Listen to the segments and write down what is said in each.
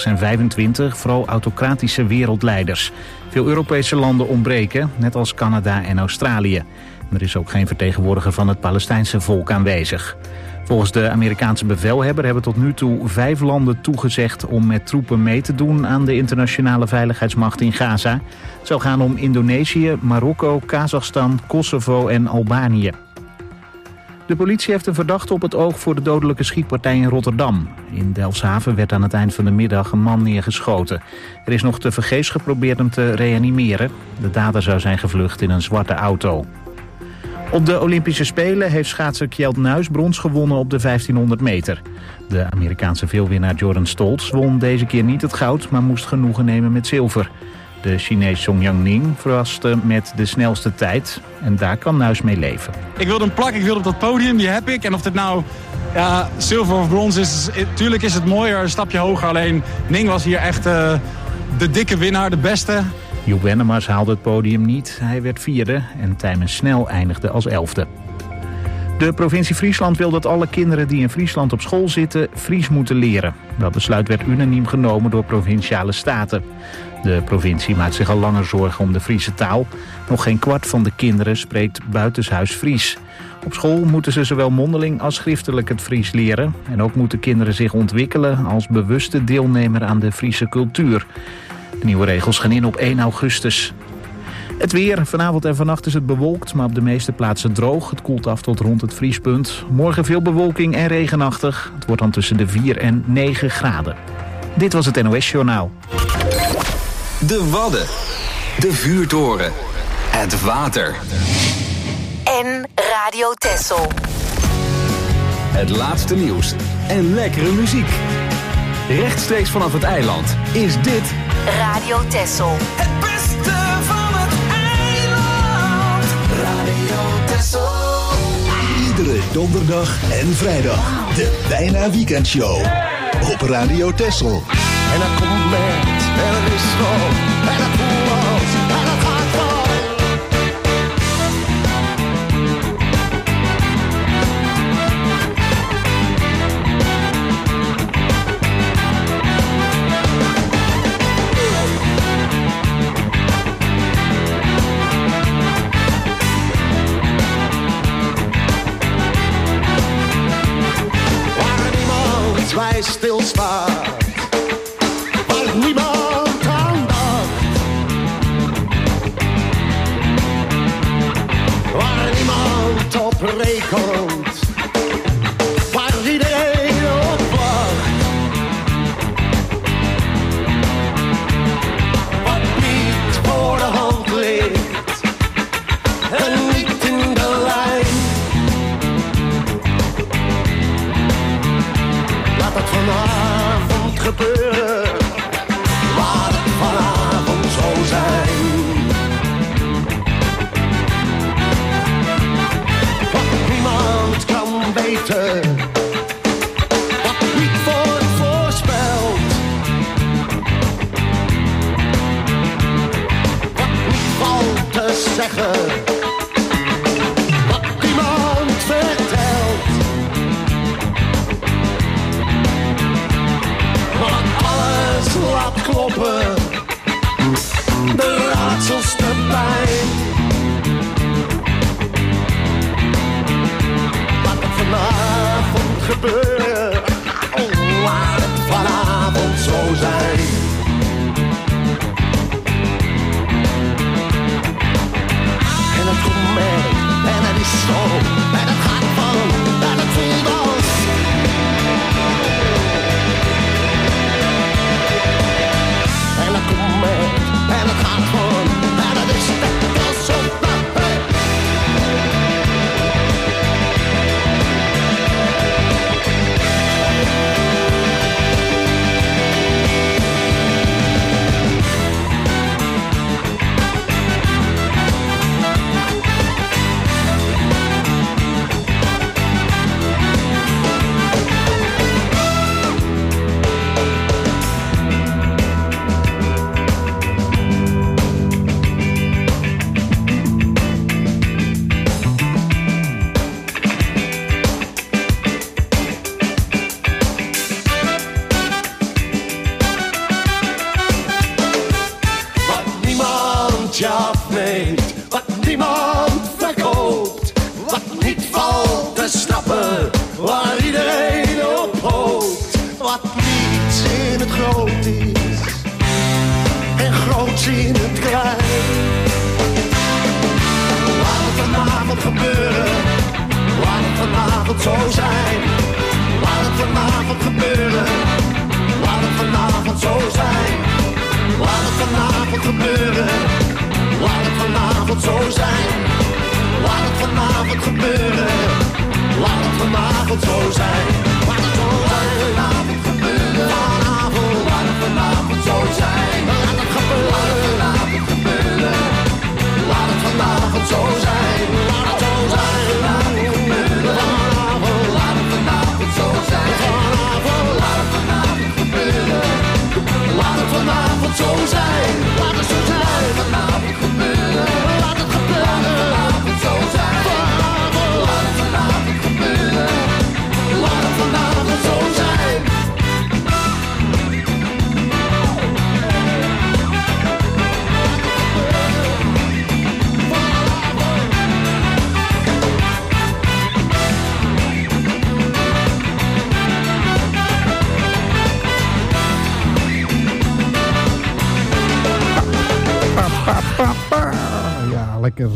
zijn 25, vooral autocratische wereldleiders. Veel Europese landen ontbreken, net als Canada en Australië. Er is ook geen vertegenwoordiger van het Palestijnse volk aanwezig. Volgens de Amerikaanse bevelhebber hebben tot nu toe 5 landen toegezegd om met troepen mee te doen aan de internationale veiligheidsmacht in Gaza. Het zou gaan om Indonesië, Marokko, Kazachstan, Kosovo en Albanië. De politie heeft een verdachte op het oog voor de dodelijke schietpartij in Rotterdam. In Delfshaven werd aan het eind van de middag een man neergeschoten. Er is nog tevergeefs geprobeerd hem te reanimeren. De dader zou zijn gevlucht in een zwarte auto. Op de Olympische Spelen heeft schaatser Kjeld Nuis brons gewonnen op de 1500 meter. De Amerikaanse veelwinnaar Jordan Stoltz won deze keer niet het goud, maar moest genoegen nemen met zilver. De Chinees Song Yang-ning verraste met de snelste tijd en daar kan Nuis mee leven. Ik wilde een plak, ik wilde op dat podium, die heb ik. En of dit nou zilver of brons is, tuurlijk is het mooier, een stapje hoger. Alleen Ning was hier echt de dikke winnaar, de beste. Joep Wennemars haalde het podium niet. Hij werd 4e en Tijmen Snel eindigde als 11e. De provincie Friesland wil dat alle kinderen die in Friesland op school zitten Fries moeten leren. Dat besluit werd unaniem genomen door provinciale staten. De provincie maakt zich al langer zorgen om de Friese taal. Nog geen kwart van de kinderen spreekt buitenshuis Fries. Op school moeten ze zowel mondeling als schriftelijk het Fries leren. En ook moeten kinderen zich ontwikkelen als bewuste deelnemer aan de Friese cultuur. De nieuwe regels gaan in op 1 augustus. Het weer. Vanavond en vannacht is het bewolkt, maar op de meeste plaatsen droog. Het koelt af tot rond het vriespunt. Morgen veel bewolking en regenachtig. Het wordt dan tussen de 4 en 9 graden. Dit was het NOS Journaal. De Wadden. De Vuurtoren. Het water. En Radio Texel. Het laatste nieuws en lekkere muziek. Rechtstreeks vanaf het eiland is dit Radio Texel. Het beste van het eiland. Radio Texel. Iedere donderdag en vrijdag. De Bijna Weekendshow. Op Radio Texel. En dat komt met, en het is vol, en het voelt, en het gaat vol. Waar niemand bij stilstaat. Niemand aandacht. Waar niemand op rekent. Waar iedereen op wacht. Wat niet voor de hand ligt. En niet in de lijn. Laat het vanavond gebeuren. Vanavond zo zijn. Wat niemand kan weten. Wat niet wordt voorspeld. Wat niet valt te zeggen. Wat niemand vertelt. Maar alles laat kloppen. De raadsels te pijn. Laat het vanavond gebeuren. Oh, laat het vanavond zo zijn. En het komt mee, en het is zo, en het gaat van, en het voelt als. niemand je afneemt, wat niemand verkoopt, wat niet valt te snappen, waar iedereen op hoopt, wat niets in het groot is en groots in het klein. Laat het vanavond gebeuren, laat het vanavond zo zijn. Laat het vanavond gebeuren, laat het vanavond zo zijn. Laat het vanavond gebeuren, laat het vanavond zo zijn. Laat het vanavond gebeuren, laat het vanavond zo zijn. Laat het vanavond gebeuren, vanavond, laat het vanavond zo zijn. Laat het gebeuren, laat het gebeuren, laat het vanavond zo zijn. Laat het zo zijn, laat het gebeuren, vanavond, laat het vanavond zo zijn. Vanavond, laat het vanavond gebeuren, laat het vanavond zo zijn. Laat het zo zijn, vanavond gebeuren, laat het gebeuren, vanavond zo zijn. Vanavond, laat het vanavond gebeuren, laat het vanavond zo zijn. Ja, lekker.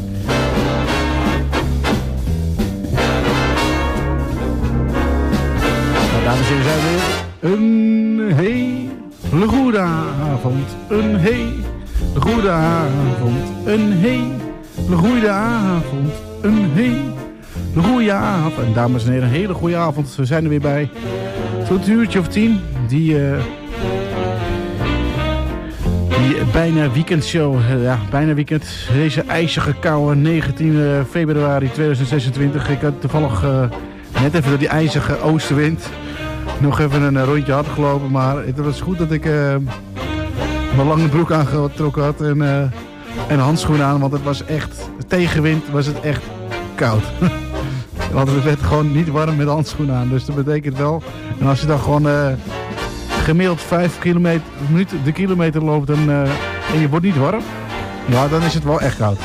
Nou, dames en heren, zijn we weer. Een hele goede avond. Een hele goede avond. Een hele goede avond. Een hele goede avond. En dames en heren, een hele goede avond. We zijn er weer bij. Tot een uurtje of 10. Die bijna weekendshow, ja, bijna weekend. Deze ijzige koude 19 februari 2026. Ik had toevallig net even door die ijzige oostenwind nog even een rondje hard gelopen. Maar het was goed dat ik mijn lange broek aangetrokken had en handschoenen aan. Want het was echt, tegenwind was het echt koud. Want het werd gewoon niet warm met handschoenen aan. Dus dat betekent wel. En als je dan gewoon gemiddeld 5 kilometer de kilometer loopt en je wordt niet warm, ja, dan is het wel echt koud.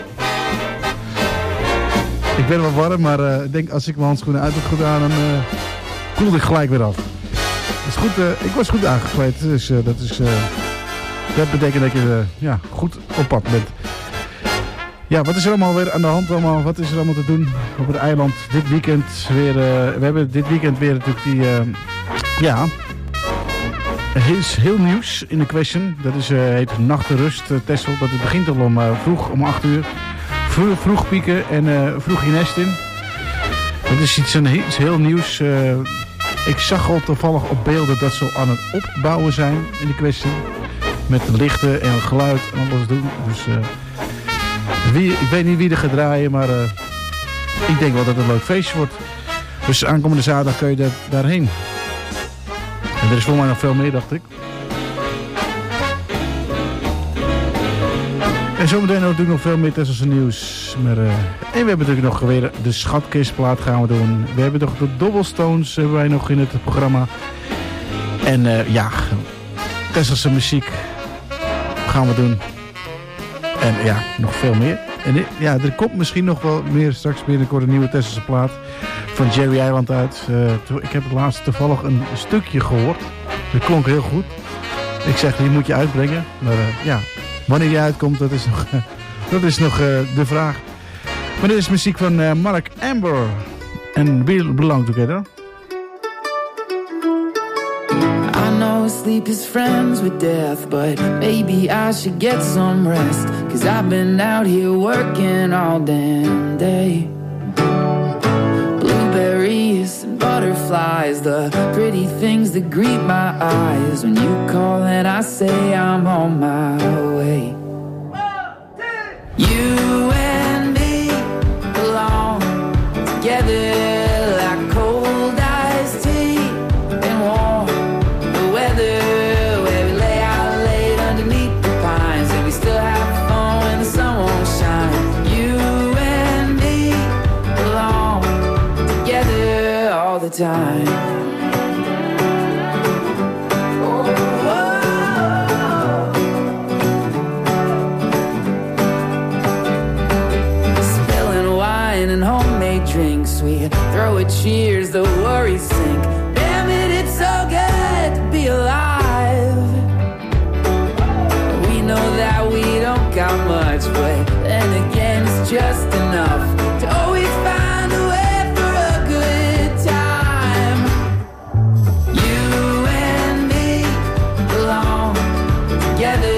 Ik ben wel warm, maar ik denk als ik mijn handschoenen uit heb gedaan, dan koelde ik gelijk weer af. Dat is goed, ik was goed aangekleed, dus dat betekent dat je ja, goed op pad bent. Ja, wat is er allemaal weer aan de hand? Wat is er allemaal te doen op het eiland? Dit weekend weer, we hebben dit weekend weer natuurlijk die, ja, is heel nieuws in de question. Dat is, heet Nachtenrust Texel. Dat het begint al om 8 uur. Vroeg pieken en vroeg je nest in. Dat is iets heel nieuws. Ik zag al toevallig op beelden dat ze aan het opbouwen zijn in de question. Met lichten en geluid en alles doen. Dus ik weet niet wie er gaat draaien, maar ik denk wel dat het een leuk feestje wordt. Dus aankomende zaterdag kun je daarheen. En er is voor mij nog veel meer, dacht ik. En zometeen natuurlijk nog veel meer Tesselse nieuws. Maar, en we hebben natuurlijk nog weer de schatkistplaat gaan we doen. We hebben nog de Dobbelstones hebben wij nog in het programma. En ja, Tesselse muziek gaan we doen. En ja, nog veel meer. En ja, er komt misschien nog wel meer straks binnenkort een nieuwe Tesselse plaat van Jerry Eiland uit. Ik heb het laatst toevallig een stukje gehoord. Dat klonk heel goed. Ik zeg, die moet je uitbrengen. Maar ja, wanneer die uitkomt, dat is nog de vraag. Maar dit is muziek van Mark Amber. En We Belong Together. I know sleep is friends with death, but maybe I should get some rest. 'Cause I've been out here working all damn day. Blueberries and butterflies, the pretty things that greet my eyes. When you call and I say I'm on my way. You and me belong together like cold iced tea and warm the weather, where we lay out late underneath the pines and we still have fun when the sun won't shine. You and me belong together all the time. cheers, the worries sink. Damn it, it's so good to be alive. We know that we don't got much, but then again, it's just enough to always find a way for a good time. You and me belong together.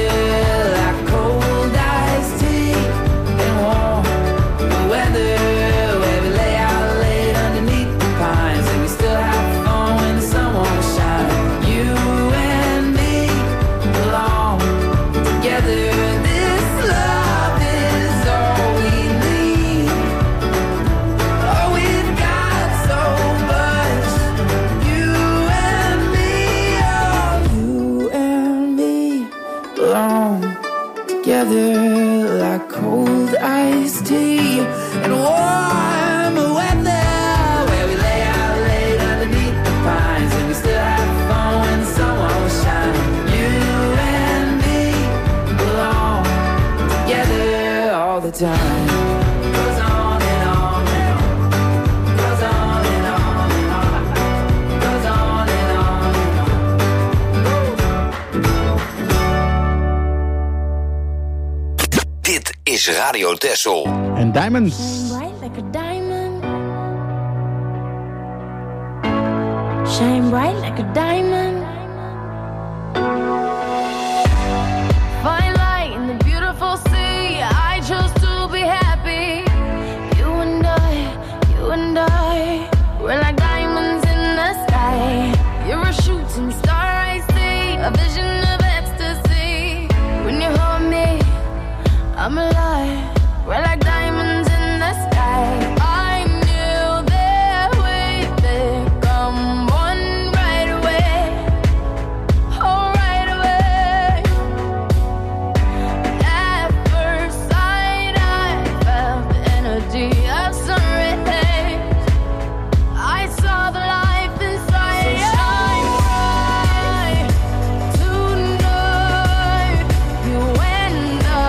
Like cold iced tea and warm weather, where we lay out late underneath the pines and we still have fun when the sun won't shine. You and me belong together all the time. Goes on and on and on. Goes on and on and on. Goes on and on and on. Dit is Radio Texel. En Diamonds. Shine bright like a diamond. Shine bright like a diamond. Fine light in the beautiful sea. I chose to be happy. You and I, we're like diamonds in the sky. You're a shooting star, I see, a vision of ecstasy. When you hold me, I'm alive. We're like diamonds in the sky. I knew that we'd become one right away. Oh, right away. At first sight, I felt the energy of sun rays. I saw the life inside. So shine bright tonight. You and I,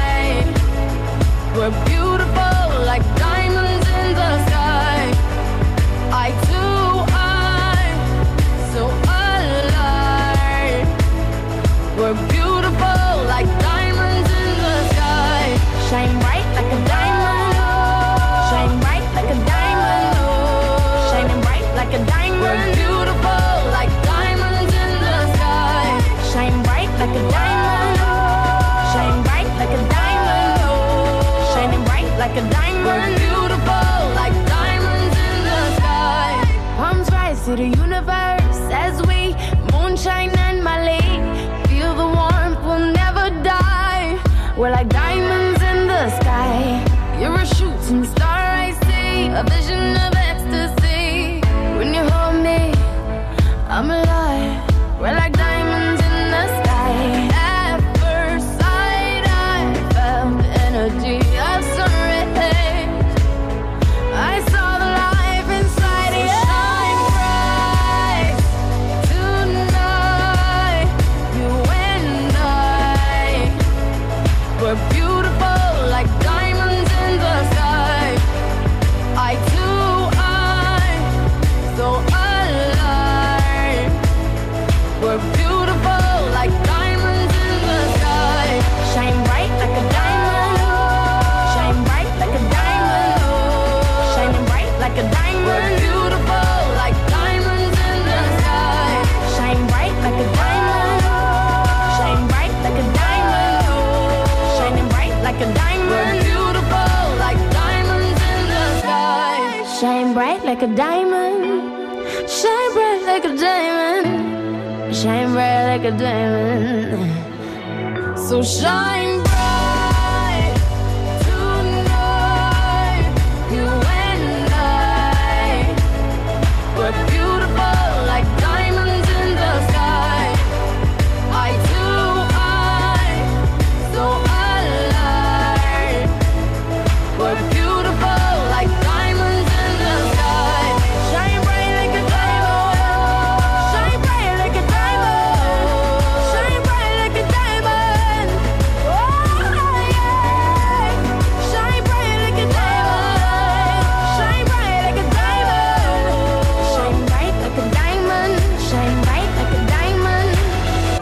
we're beautiful like diamonds in the sky. Eye to eye, so alive. We're beautiful like diamonds in the sky. Shine bright like a diamond. Shine bright like a diamond. Shining bright like a diamond. We're beautiful like diamonds in the sky. Shine bright like a diamond. Shine bright like a diamond. Shining bright like a diamond. We're beautiful like diamonds in the sky. Palms rise to the universe as we moonshine and Malay. Feel the warmth, we'll never die. We're like diamonds in the sky. You're a shooting star, I see, a vision of ecstasy. When you hold me, I'm alive. We're like diamonds in the sky. At first sight, I felt the energy of sun rays. I saw the life inside you. Shine bright tonight. You and I, we're beautiful like diamonds in the sky. Eye to eye, so alive. We're beautiful like diamonds in the sky. Shine bright like a diamond. Shine bright like a diamond. Shining bright like a diamond. We're beautiful like diamonds in the sky. Shine bright like a diamond. Shine bright like a diamond. Shining bright like a diamond. We're beautiful like diamonds in the sky. Shine bright like a diamond. Shine bright like a diamond. Shine bright like a diamond. So shine bright tonight. You and I, we're beautiful like diamonds in the sky. Eye to eye, so alive. We're beautiful like diamonds in the sky. Shine bright like a diamond. Shine bright like a diamond. Shine bright like a diamond. Oh.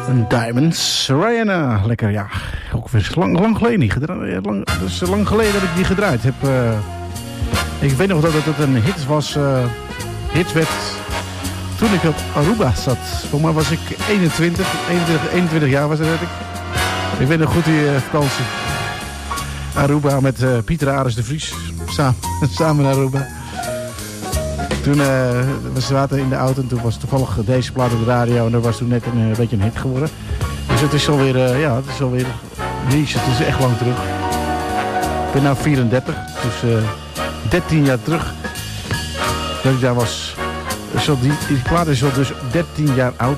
Diamonds, Rihanna. Lekker, ja. Ook weer lang geleden niet gedraaid. Dus lang geleden dat ik die gedraaid heb. Ik weet nog dat het een hit was. Hit werd toen ik op Aruba zat. Volgens mij was ik 21 jaar was dat ik. Ik weet nog goed die vakantie. Aruba met Pieter Aris de Vries. Samen naar Aruba. Toen we zaten in de auto en toen was toevallig deze plaat op de radio. En dat was toen net een beetje een hit geworden. Dus het is alweer, het is alweer niche. Het is echt lang terug. Ik ben nu 34, dus 13 jaar terug. Dat ik daar was. Die plaat is al dus 13 jaar oud.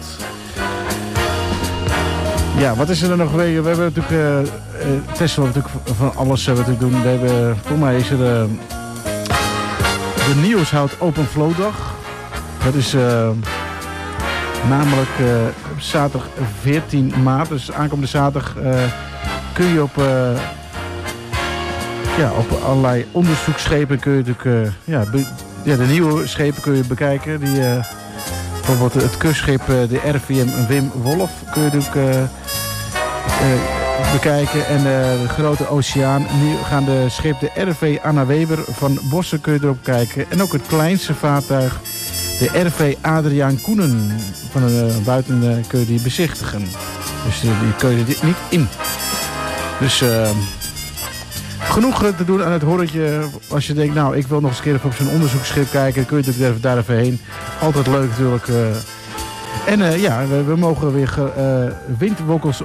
Ja, wat is er nog geweest? We hebben natuurlijk Tesla natuurlijk van alles doen. We hebben, voor mij is er de Nieuwshout Open Flow Dag. Dat is namelijk zaterdag 14 maart. Dus aankomende zaterdag kun je op allerlei onderzoeksschepen kun je natuurlijk de nieuwe schepen kun je bekijken. Die bijvoorbeeld het kustschip de RVM Wim Wolf kun je natuurlijk bekijken. En de grote oceaan. Nu gaan de schip de RV Anna Weber van Bossen kun je erop kijken. En ook het kleinste vaartuig, de RV Adriaan Koenen van buiten kun je die bezichtigen. Dus die kun je niet in. Dus genoeg te doen aan het horretje. Als je denkt, nou, ik wil nog eens een keer op zo'n onderzoeksschip kijken, dan kun je natuurlijk daar even heen. Altijd leuk natuurlijk. En we mogen weer windwokkels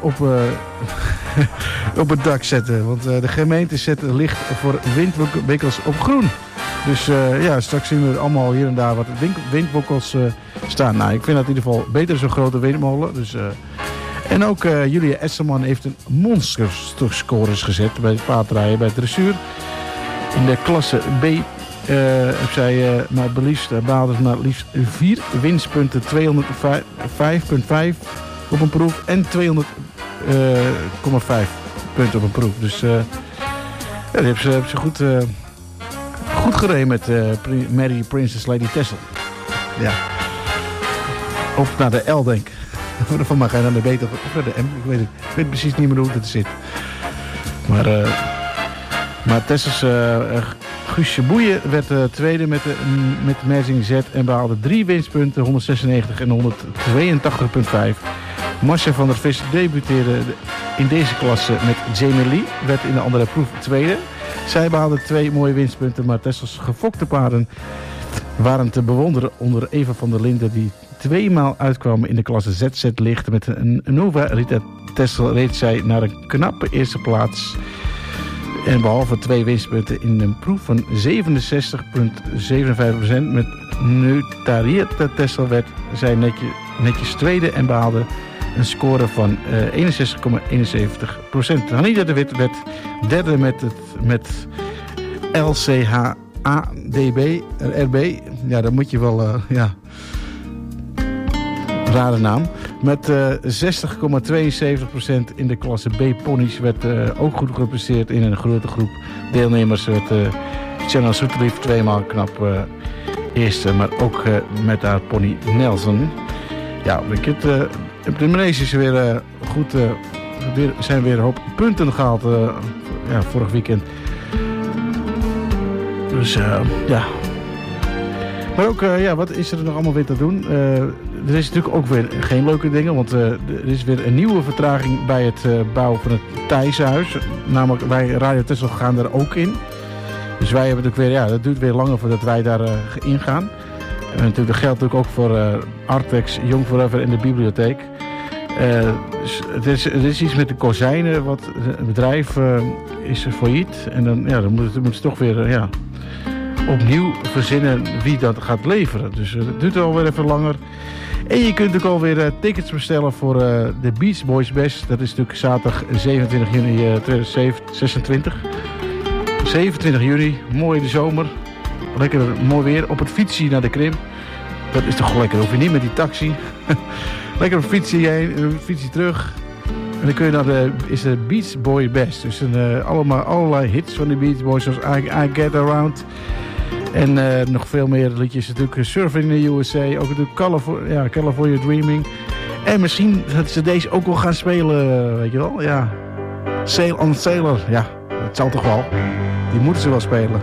op het dak zetten. Want de gemeente zet licht voor windwokkels op groen. Dus straks zien we allemaal hier en daar wat windwokkels staan. Nou, ik vind dat in ieder geval beter zo'n grote windmolen. Dus, en ook Julia Esselman heeft een monsterscores gezet bij het paardrijden, bij het dressuur. In de klasse B heb zij behaalde maar liefst 4 winstpunten, 205,5 op een proef en 200,5 punten op een proef. Dus die heeft ze goed gereden met Mary Princess Lady Tessel. Ja. Of naar de L, denk ik. Van mij ga je naar de B of naar de M. Ik weet precies niet meer hoe het zit. Maar Tessels Guusje Boeien werd tweede met Merzing Z en behaalde 3 winstpunten, 196 en 182,5. Marcia van der Vis debuteerde in deze klasse met Jamie Lee, werd in de andere proef tweede. Zij behaalde 2 mooie winstpunten, maar Tessels gefokte paarden waren te bewonderen onder Eva van der Linden, die 2 maal uitkwam in de klasse ZZ licht. Met een Nova Rita Tessel reed zij naar een knappe eerste plaats. En behalve 2 winstpunten in een proef van 67,57% met Nutarieta Tessel werd zij netjes tweede en behaalde een score van 61,71%. Hanida de Wit werd derde met LCHADB, RB. Ja, dan moet je wel, rare naam. Met 60,72% in de klasse B ponies werd ook goed gepresteerd in een grote groep deelnemers. Werd Channel Soetlief 2 maal knap eerste, maar ook met haar pony Nelson. Ja, de manege is weer goed. Zijn weer een hoop punten gehaald vorig weekend. Dus ja. Maar ook, wat is er nog allemaal weer te doen? Er is natuurlijk ook weer geen leuke dingen, want er is weer een nieuwe vertraging bij het bouwen van het Thijshuis. Namelijk, wij Radio Tessel gaan er ook in. Dus wij hebben natuurlijk weer, dat duurt weer langer voordat wij daar ingaan. En natuurlijk, dat geldt natuurlijk ook voor Artex, Young Forever en de bibliotheek. Dus er is iets met de kozijnen, wat het bedrijf is failliet. En dan moet ze toch weer opnieuw verzinnen wie dat gaat leveren. Dus het duurt alweer even langer. En je kunt ook alweer tickets bestellen voor de Beach Boys Bash. Dat is natuurlijk zaterdag 27 juni 2026. 27 juni, mooi de zomer. Lekker mooi weer. Op het fietsje naar de Krim. Dat is toch lekker. Hoef je niet met die taxi. Lekker op het fietsje heen, op het fietsje terug. En dan kun je naar de Beach Boy Bash. Dus allerlei hits van de Beach Boys, zoals I Get Around. En nog veel meer liedjes. Natuurlijk Surfing in the USA. Ook natuurlijk California Dreaming. En misschien dat ze deze ook wel gaan spelen, weet je wel. Ja. Sail on Sailor, ja, dat zal toch wel. Die moeten ze wel spelen.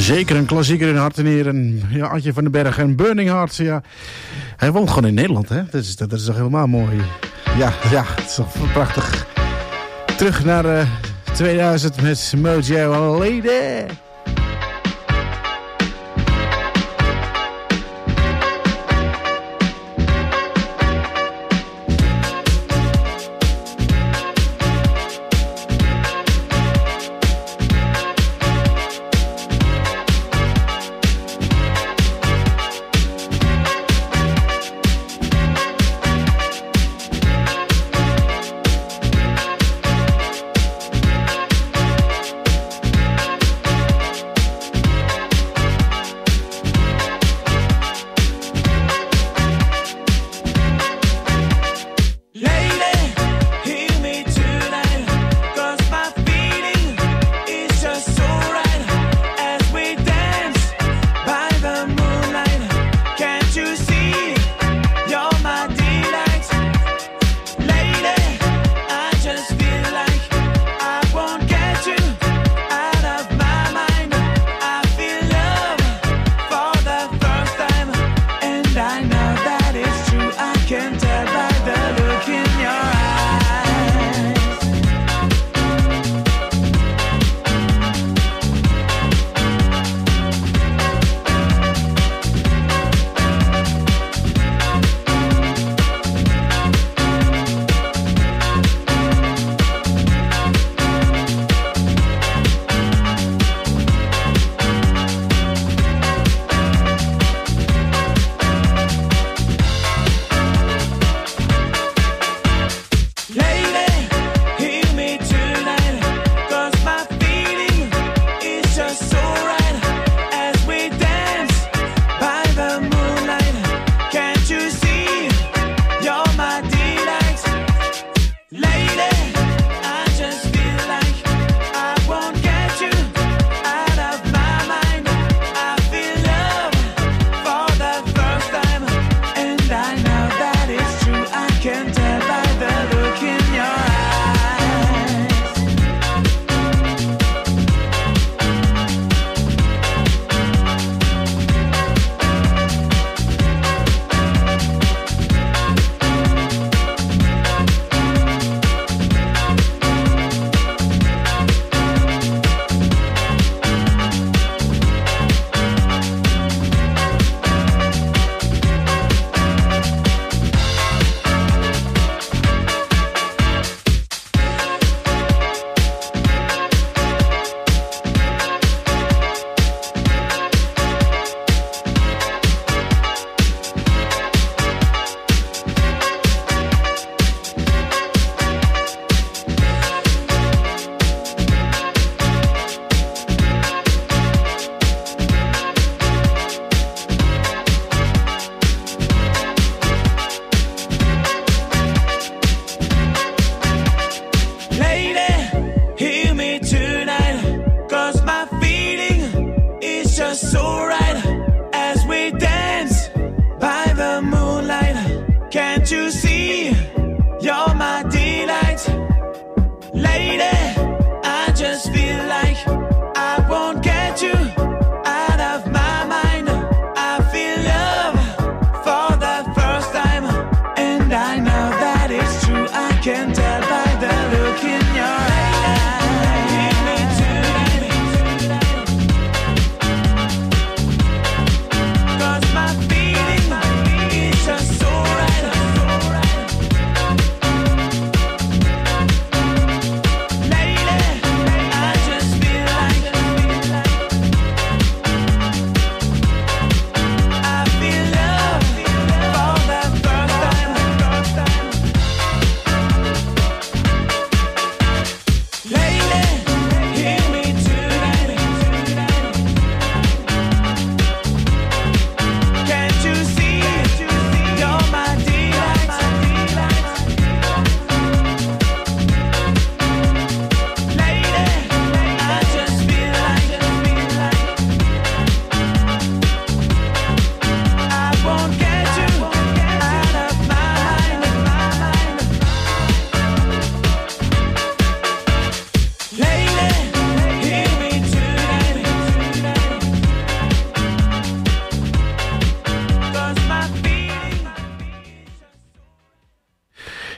Zeker een klassieker in hart en nieren. Ja, Adje van den Berg en Burning Hearts. Ja. Hij woont gewoon in Nederland, hè? Dat is toch helemaal mooi. Ja, het is toch prachtig. Terug naar 2000 met Mojo Lady.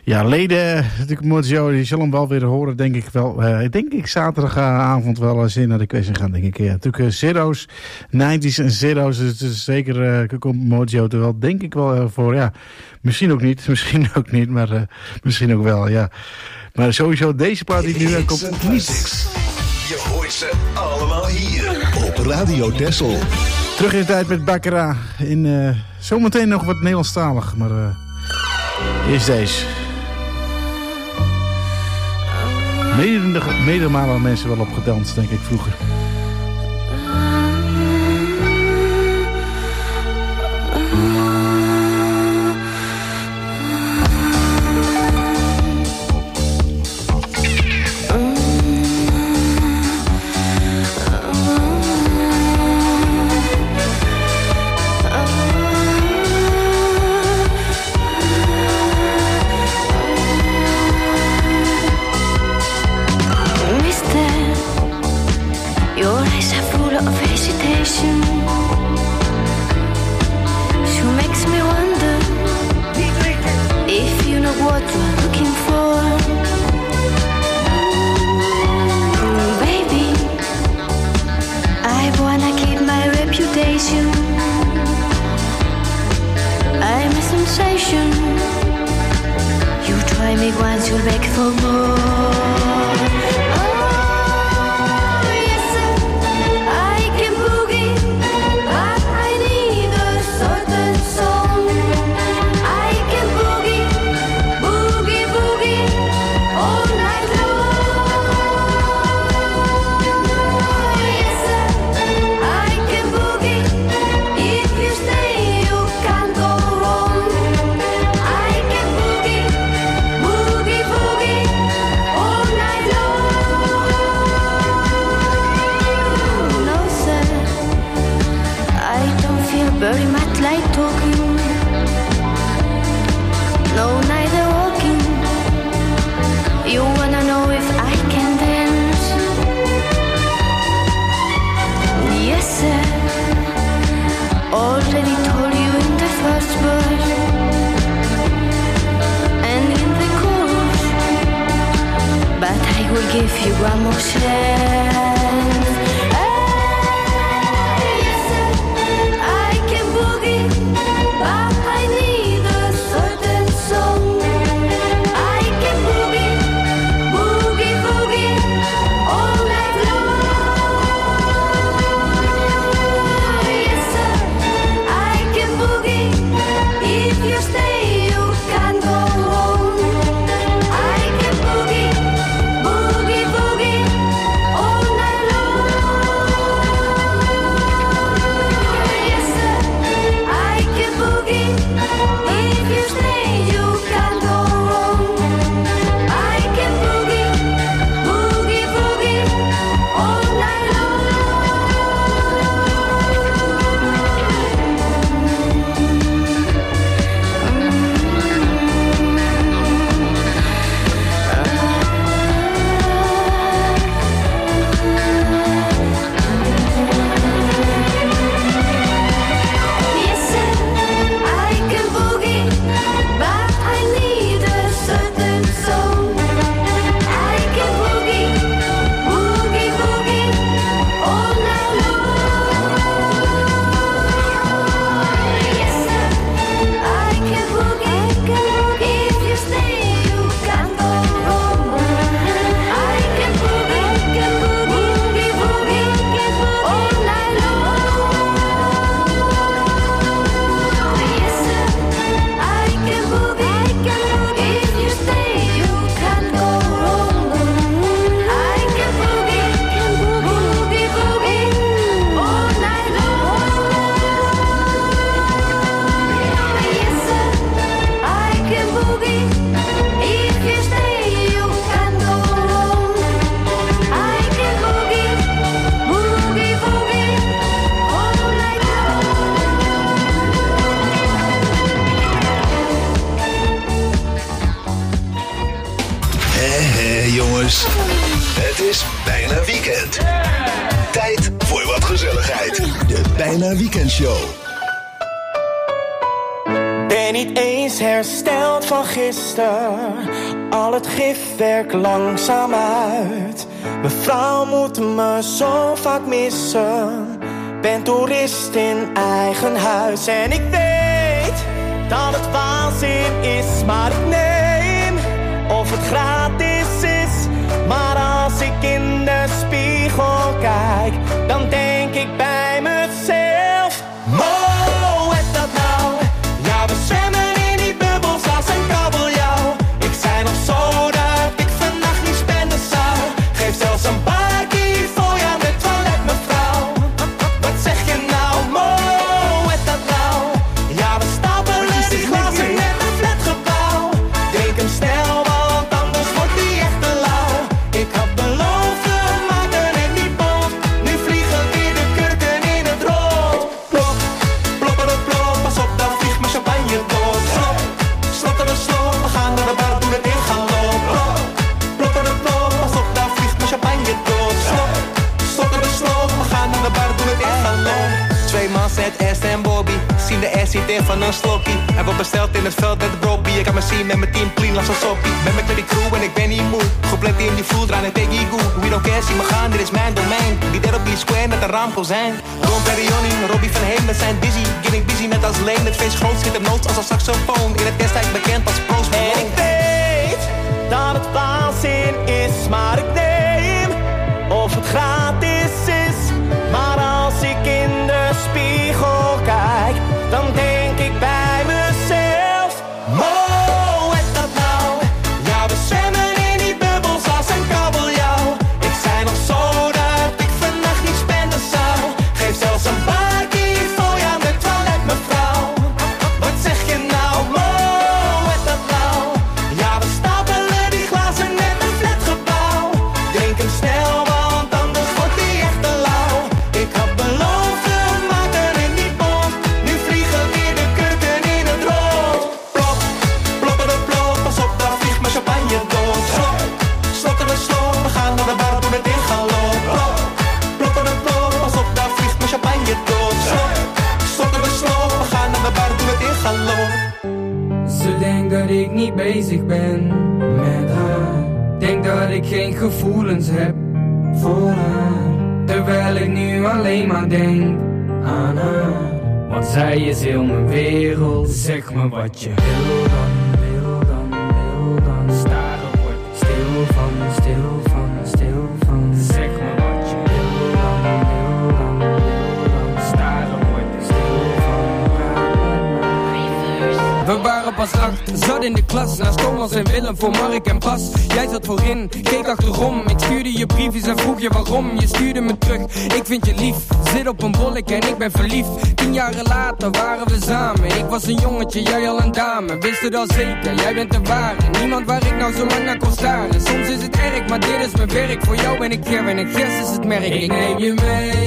Ja, leden, natuurlijk Mojo, die zullen hem wel weer horen, denk ik wel. Denk ik zaterdagavond wel eens in naar de quiz gaan, denk ik. Ja, natuurlijk zero's, 90's en zero's, dus het is zeker komt Mojo er wel, denk ik wel voor. Ja, misschien ook niet, maar misschien ook wel, ja. Maar sowieso deze plaat die nu komt niet. Je hoort ze allemaal hier op Radio Texel. Terug in de tijd met Baccarat. Zometeen nog wat Nederlandstalig, maar eerst deze. Meerdere mensen wel op gedanst, denk ik, vroeger. jongens. Het is bijna weekend. Tijd voor wat gezelligheid. De Bijna Weekend Show. Ben niet eens hersteld van gisteren, al het gifwerk langzaam uit. Mevrouw moet me zo vaak missen, ben toerist in eigen huis. En ik weet dat het waanzin is, maar ik neem of het gratis is. Maar als ik in de spiegel kijk, dan denk ik bij mezelf: Mo, is dat nou? Ja, we zwemmen in die bubbels als een kabeljauw. Ik zei nog zo dat ik vannacht niet spenden zou. Geef zelfs een bakkie voor jou met toilet, mevrouw. Wat zeg je nou? Mo, is dat nou? Ja, we stapelen die glazen met een flatgebouw. Drink hem snel, want anders wordt die echt te lauw. Ik had beloofd, we maken het niet boos. Nu vliegen weer de kurken in het rood. Plop, plopper, plop, pas op, dan vliegt mijn champagne dood. Slop, slotter, slop, we gaan naar de bar, doen het in gaan lopen. Plopper, plop, pas op, dan vliegt mijn champagne dood. Slop, slotter, slop, we gaan naar de bar, doen het in gaan lopen. Twee man zet S en Bobby, zien de S niet in van een slokkie. Hij wordt besteld in het veld met de Bobby. Ik kan me zien met mijn team clean als een soppie. Ben met die crew en ik ben niet moe. Gepland in die vloer, draai en take you good. We don't care, zie me gaan, dit is mijn domein. Die der op die square met een raamkozijn. Ron Perrioni, Robbie van Heem, we zijn busy. Getting busy net als Leen, het feest groot schiet hem nood als een saxofoon. In het destijds bekend als Post Malone. En ik weet dat het waanzin is, maar ik neem of het gratis is. Maar als ik in de spiegel kijk, dan denk ik bij mezelf: Mo, is dat nou? Ja, we zwemmen in die bubbels als een kabeljauw. Ik zei nog zo dat ik vannacht niet spenden zou. Geef zelfs een bakkie voor jou met toilet, mevrouw. Wat zeg je nou? Mo, is dat nou? Ja, we stapelen die glazen met een flatgebouw. Drink hem snel, want anders wordt die echt te lauw. Ik had beloofd, we maken het niet boos. Nu vliegen weer de kurken in het rood. Plop, plopper, plop, pas op, daar vliegt mijn champagne dood. Slop, slotter, slop, we gaan naar de bar, doen het in gaan lopen. Plop, plopper, plop, pas op, daar vliegt mijn champagne dood. Slop, slotter, slop, we gaan naar de bar, doen het in gaan lopen. Ze denkt dat ik niet bezig ben met haar. Denk dat ik geen gevoelens heb voor haar. Terwijl ik nu alleen maar denk aan haar. Want zij is heel mijn wereld. Zeg me wat je wil dan, wil dan, wil dan. Staren word ik stil van, stil van, stil van. Zeg me wat je wil dan, wil dan, wil dan. Staren word ik stil van. We waren pas 8, zat in de klas. Naast Thomas en Willem voor Mark en Bas. Jij zat voorin, keek achterom. Ik stuurde je briefjes en vroeg je waarom. Je stuurde me terug, ik vind je lief. Zit op een bollek en ik ben verliefd. 10 jaren later waren we samen. Ik was een jongetje, jij al een dame. Wist het al zeker, jij bent de ware. Niemand waar ik nou zo lang naar kon staren. Soms is het erg, maar dit is mijn werk. Voor jou ben ik Ger en ik Gers is het merk. Ik neem je mee.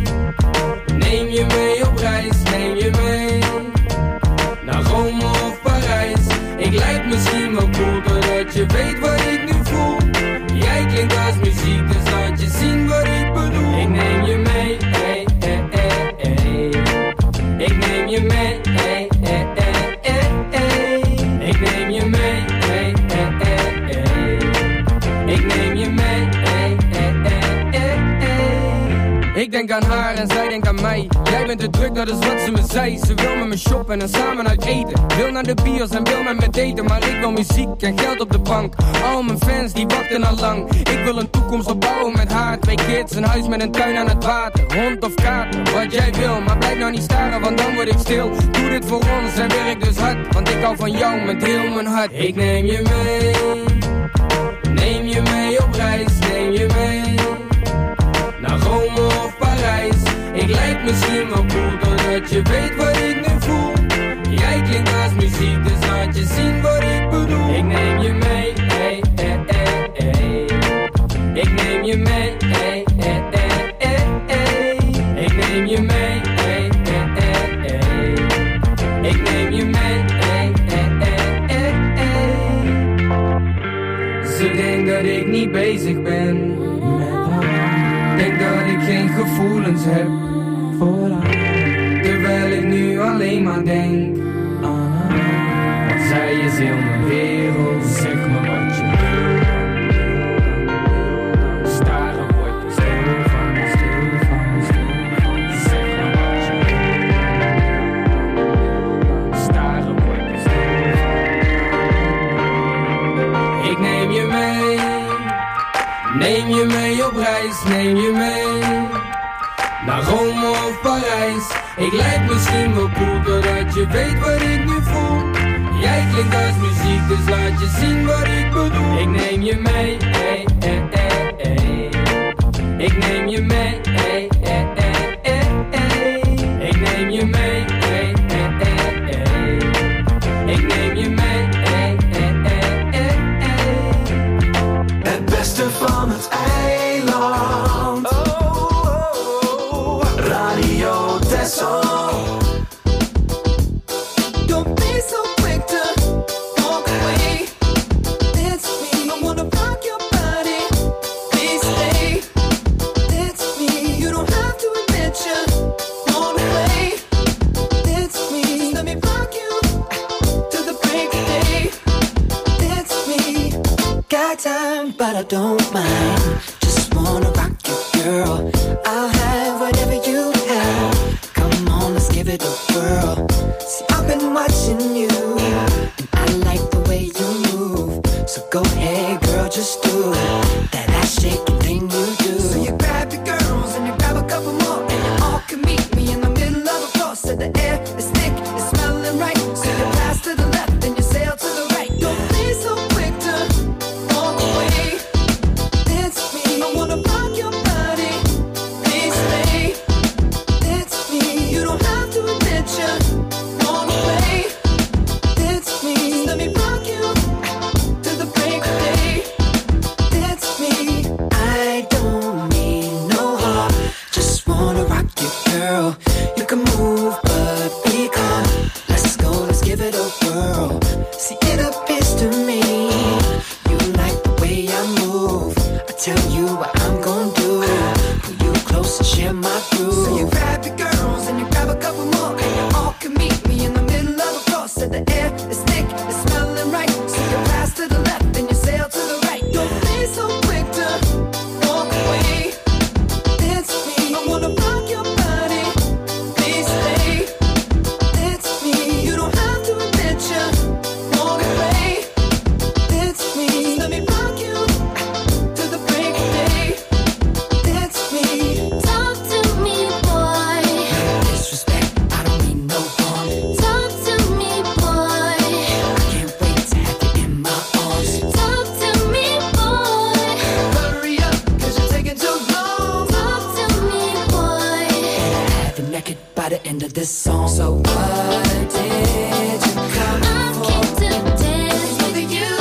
Neem je mee op reis, neem je mee. Naar Rome of Parijs. Ik lijk misschien wel cool, doordat je weet wat ik nu voel. Jij klinkt als muziek, dus laat je zien wat ik bedoel. Ik neem je mee, hey, hey, hey, hey. Ik neem je mee, hey, hey, hey, hey, hey. Ik neem je mee, hey, hey, hey, hey. Ik neem je mee, hey, hey, hey, hey, hey. Ik denk aan haar en zij denkt aan mij. Jij bent te druk, dat is wat ze me zei. Ze wil met me shoppen en samen uit eten. Wil naar de bios en wil met me daten. Maar ik wil muziek en geld op de bank. Al mijn fans die wachten al lang. Ik wil een toekomst opbouwen met haar. 2 kids, een huis met een tuin aan het water. Hond of kater, wat jij wil. Maar blijf nou niet staren, want dan word ik stil. Doe dit voor ons en werk dus hard. Want ik hou van jou met heel mijn hart. Ik neem je mee. Neem je mee op reis, neem je mee. Naar Rome of Parijs. Ik lijk misschien wel cool, doordat je weet wat ik nu voel. Jij klinkt als muziek, dus laat je zien wat ik bedoel. Ik neem je mee, hey, hey, hey, hey. Ik neem je mee, hey, hey, hey, hey, hey. Ik neem je mee, hey, hey, hey, hey. Ik neem je mee, hey, hey, hey, hey, hey. Ze denkt dat ik niet bezig ben met haar. Denk dat ik geen gevoelens heb voor haar. Terwijl ik nu alleen maar denk aan haar. heel mijn wereld. Zeg me wat je wil dan. Staren word je stil van. Zeg me wat je wil dan. Staren word je stil van. Ik neem je mee. Neem je mee op reis, neem je mee naar Rome of Parijs. Ik lijk misschien wel cool, doordat je weet wat ik nu voel. Jij klinkt als muziek, dus laat je zien wat ik bedoel. Ik neem je mee, ey, ey, ey, ey. Ik neem je mee, ey, ey, ey, ey, ey. Ik neem je mee, ey, ey, ey, ey. Ik neem je mee, ey, ey, ey, ey, ey. Het beste van het eiland. Radio Texel. Don't be so quick to walk away. It's me. I wanna rock your body. Please stay. It's me. You don't have to admit you wanna play. It's me. Let me rock you to the break of day. It's me. Got time, but I don't mind. Just wanna rock you, girl. I'll have whatever you have. Come on, let's give it a whirl. See, I've been watching you, and I like the way you move. So go ahead, girl, just do that ass shaking thing you do. So you grab your girls and you grab a couple more, and you all can meet me in the middle of the floor. So the air is thick, it's smelling right. So you pass to the left and you sail to the right. Don't be so quick to walk away. It's me. I wanna rock your body. Please stay. It's me. You don't have to admit you wanna play. It's me. Let me rock you to the break of day. It's me. I don't need no heart. Just wanna rock you, girl. You can move, but be calm. Let's go, let's give it a whirl. See, it appears to me you like the way I move. I tell you what I'm gonna do. Pull you close and share my groove. So you grab your girls and you grab a couple more, and you all can meet me in the middle of the floor. So the air is thick, it's smelling right. So you pass to the left and you sail to the right. Don't be so quick to walk away. It's me. I wanna rock your body. Please stay. It's me. You don't have to admit you wanna play. It's me. Let me rock you to the break of day. It's me. Talk to me, boy. Disrespect, I don't mean no harm. Talk to me, boy. I can't wait to have you in my arms. Talk to me, boy. Hurry up, 'cause you're taking too long. Talk to me, boy. Have you naked by the end of this song. So what did you come I for? came to dance with you.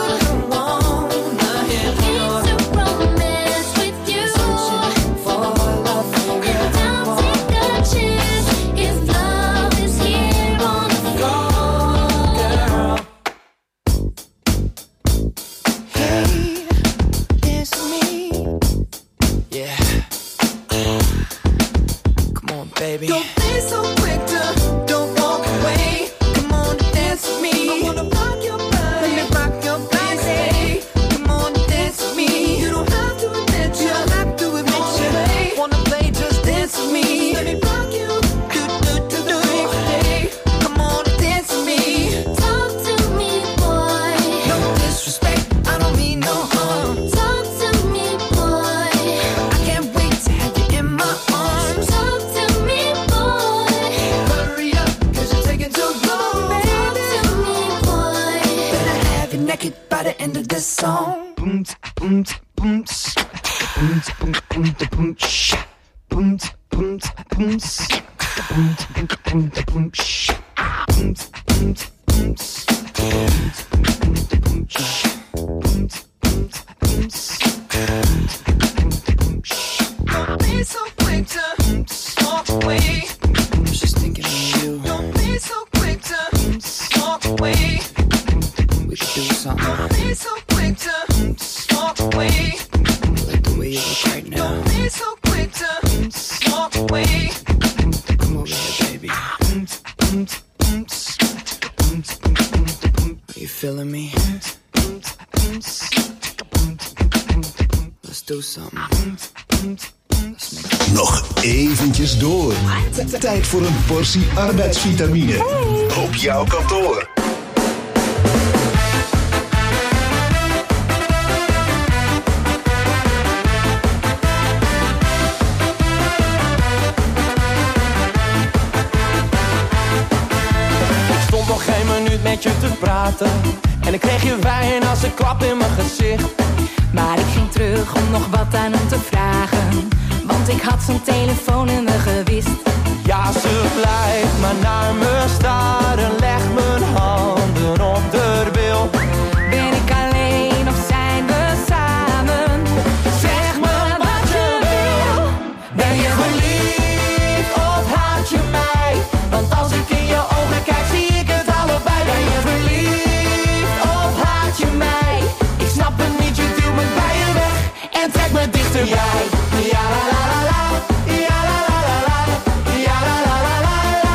Wanna hear Came to romance with you. for love for And I'll take a chance if love is here on the floor. girl. Hey, it's me. Yeah. Come on, baby. Don't be so quick to don't walk away. Come on, dance with me. I wanna rock your body. Let me rock your body. Come on, dance with me. You don't have to admit you. Wanna play, just dance with me. Let me rock you. Do the break of day. Come on, dance with me. Talk to me, boy. No disrespect, I don't mean no harm. Talk to me, boy. I can't wait to have you in my arms. Talk to me, boy. Hurry up, 'cause you're taking too long. Talk to me, boy. Better have you naked by the end of this song. Boom, boom, boom, boom, boom, boom, boom, boom, boom, boom, Don't be so quick to walk away. I was just thinking of you. Don't be so quick to walk away. We could do something. Don't be so quick to walk away. I like the way you look right now. Don't be so quick to walk away. Come over here, baby. How you feeling me? Let's do something. Nog eventjes door. Tijd voor een portie arbeidsvitamine. Op jouw kantoor. Ik stond nog geen minuut met je te praten en ik kreeg je wijn als een klap in mijn gezicht. Maar ik ging terug om nog wat aan hem te vragen, want ik had zijn telefoonnummer gewist. Ja, ze blijft maar naar me staren, leg mijn handen op de bil. Ben ik alleen of zijn we samen? Zeg me wat je wil. Ben je verliefd of haat je mij? Want als ik in je ogen kijk zie ik het allebei. Ben je verliefd of haat je mij? Ik snap het niet, je duwt me bij je weg en trek me dichterbij. Ja la la la la, ja la la la la, ja la la la la,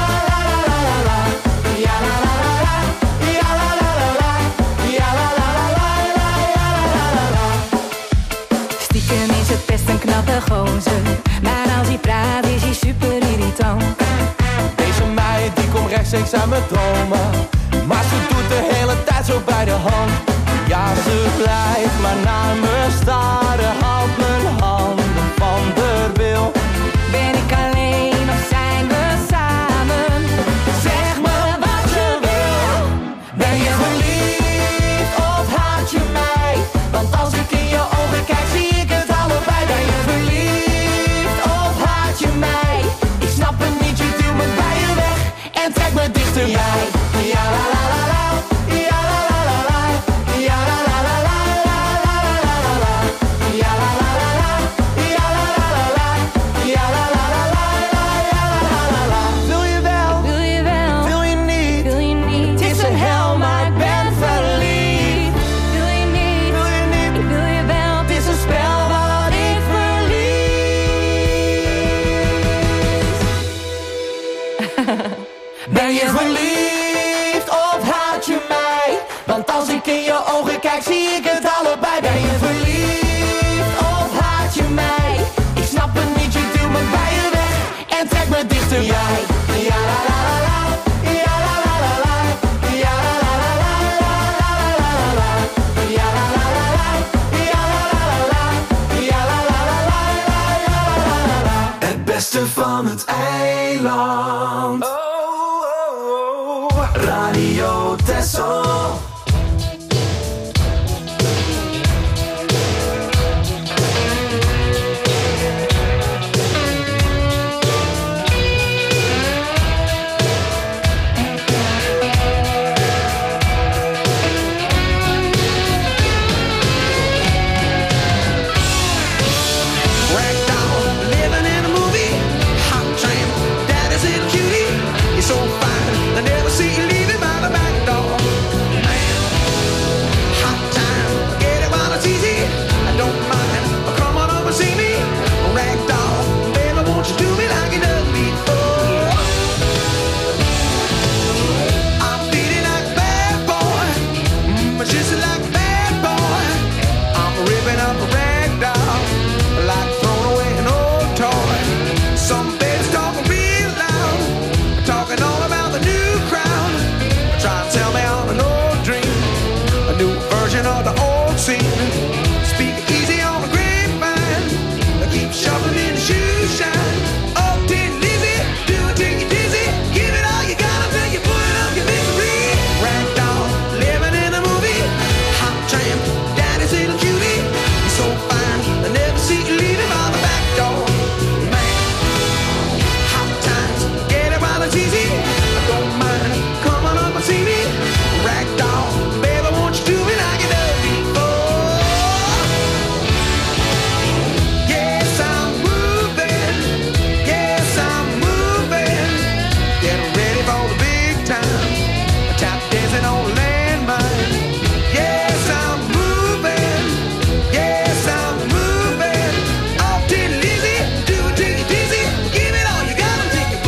ja la la la la, ja la la la la, ja la la la la, ja la la la. Stiekem is het best een knappe gozer, maar als hij praat is hij super irritant. Deze meid die komt rechtstreeks uit mijn dromen, maar ze doet de hele tijd zo bij de hand. Ja, ze blijft maar naar me staren, houdt mijn handen van de wil. Ben ik alleen of zijn we samen? Zeg me wat je wil. Ben je verliefd of haat je mij? Want als ik in je ogen kijk zie ik het allebei. Ben je verliefd of haat je mij? Ik snap het niet, je duwt me bij je weg en trek me dichterbij. Ja la la la la, ja la la la la, ja la la la la, ja la la la la, ja la la la la, ja la la la la, ja la la la la. Wil je wel? Wil je wel? Wil je niet? Wil je niet? Het is een hel, maar ik ben verliefd. Wil je niet? Wil je niet? Ik wil je wel. Het is een spel wat ik verlies. Ben je verliefd of haat je mij? Want als ik in je ogen kijk zie ik het allebei. Ben je verliefd of haat je mij? Ik snap het niet, je duwt me bij je weg en trek me dichterbij. Ja la la la la, ja la la la la, ja la la la la, ja la la la la, ja la la la la, ja la la la la, ja la la la. Het beste van het eiland. Radio Texel.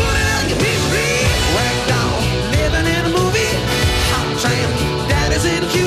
Is it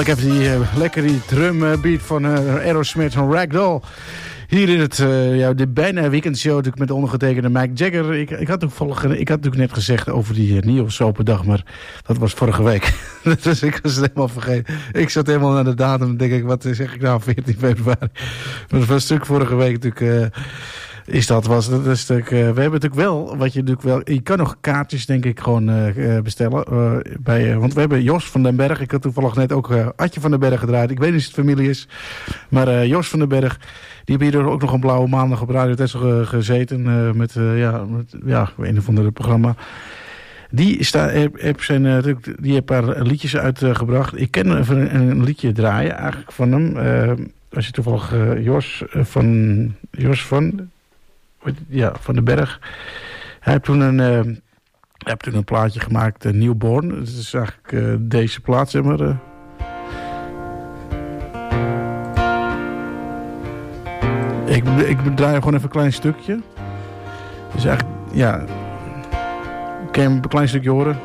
Heerlijk even die drumbeat van Aerosmith van Ragdoll. Hier in het de bijna weekendshow natuurlijk met de ondergetekende Mike Jagger. Ik had natuurlijk net gezegd over die Niels Open dag, maar dat was vorige week. Dus ik was het helemaal vergeten. Ik zat helemaal naar de datum, denk ik, wat zeg ik nou, 14 februari. Maar dat was een stuk vorige week natuurlijk... we hebben natuurlijk wel, je kan nog kaartjes denk ik gewoon bestellen. Want we hebben Jos van den Berg, ik had toevallig net ook Adje van den Berg gedraaid. Ik weet niet of het familie is, maar Jos van den Berg, die hebben hier ook nog een blauwe maandag op Radio Texel gezeten met een of andere programma. Die heeft paar liedjes uitgebracht. Ik ken even een liedje draaien eigenlijk van hem. Als je toevallig Jos van den Berg. Hij heeft toen een plaatje gemaakt, Newborn. Dat is eigenlijk deze plaat, zeg maar. Ik draai gewoon even een klein stukje. Dus eigenlijk, ja... Kan je hem een klein stukje horen?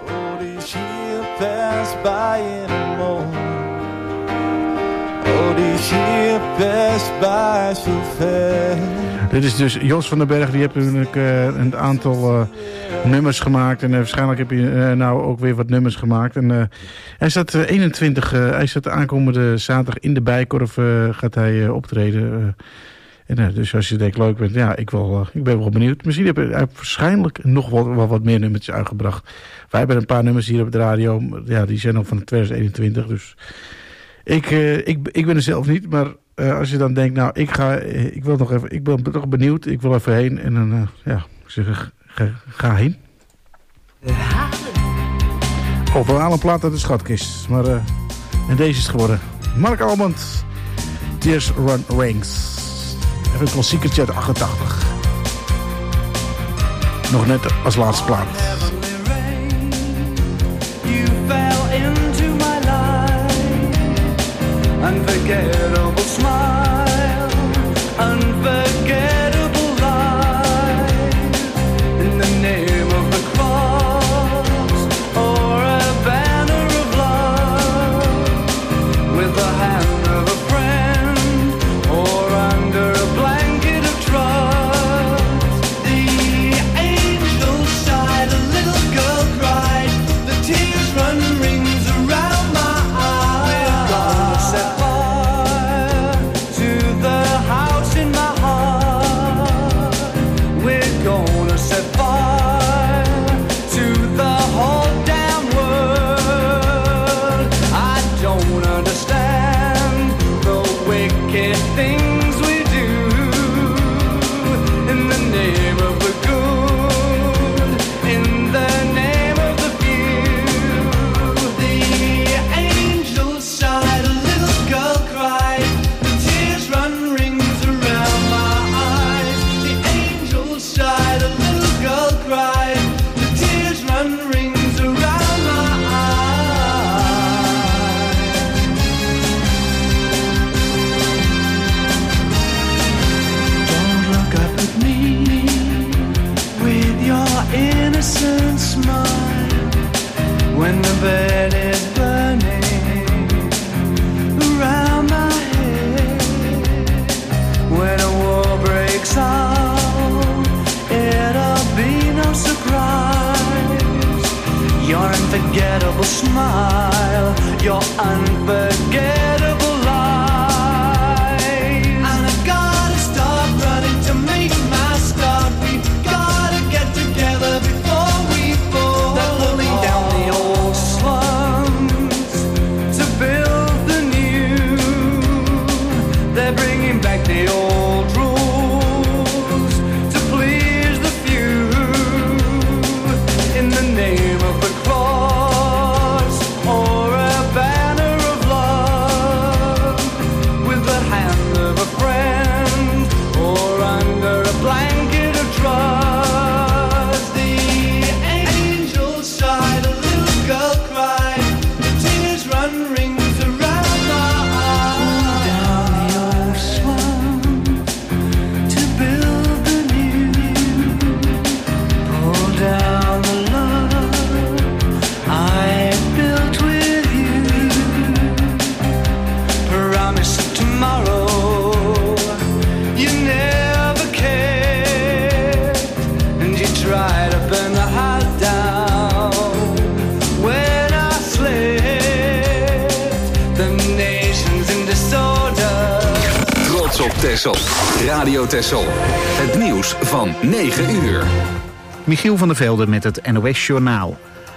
Dit is dus Jos van den Berg. Die heeft natuurlijk een aantal nummers gemaakt. En waarschijnlijk heb je nou ook weer wat nummers gemaakt. En hij staat 21. Hij staat aankomende zaterdag in de Bijkorf. Gaat hij optreden. Dus als je denkt leuk bent, ja, ik ben wel benieuwd. Misschien heb hij waarschijnlijk nog wel wat meer nummertjes uitgebracht. Wij hebben een paar nummers hier op de radio. Ja, die zijn nog van 2021. Dus ik ben er zelf niet. Maar als je dan denkt, nou, ik ben toch benieuwd. Ik wil even heen. En dan, ik zeg, ga heen. Of we halen een plaat uit de schatkist. Maar en deze is het geworden. Mark Almond, Tears Run Rings. Even een klassiekertje uit 88. Nog net als laatste plaat. You fell into my life. Unforgettable smile. Unforgettable life. In the name of the cross. Or a banner of love. With the hand of a friend. Or under a blanket of trust. The angel sighed, a little girl cried. The tears run rings around my eyes. We're gonna set fire to the house in my heart. We're gonna set fire to the whole damn world. I don't understand the wicked things we do in the name of the good, in the name of the few. The angel sighed, a little girl cried. The tears run rings around my eyes. The angel sighed, a little girl cried. The tears run rings around my eyes. Don't look up at me with your innocent smile when the bed is burning around my head. When a war breaks out, it'll be no surprise. Your unforgettable smile, your unforgettable lies. And I've gotta stop running to make my start. We gotta get together before we fall. They're pulling down the old slums to build the new. They're bringing back the old rules to please the few. In the name of the cross or a banner of love. Texel. Radio Texel. Het nieuws van 9 uur. Michiel van der Velde met het NOS Journaal.